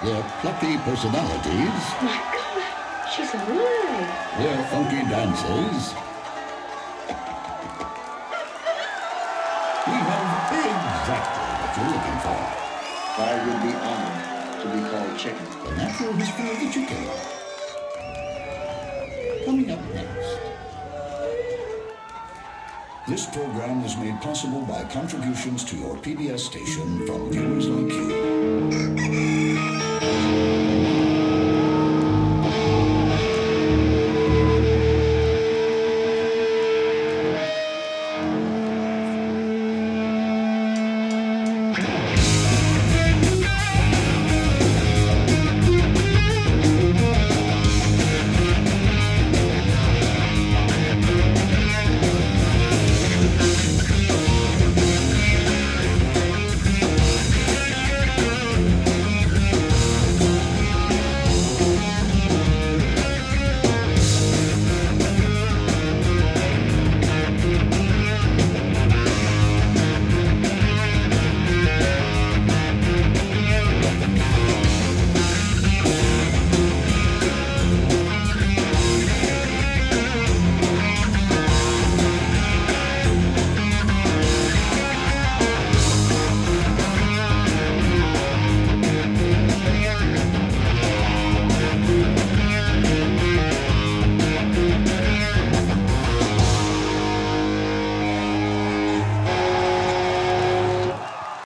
their plucky personalities, My God, she's alive. their funky dances, we have exactly what you're looking for. I would be honored to be called chicken. The natural history of the chicken. Coming up next. This program is made possible by contributions to your PBS station from viewers like you.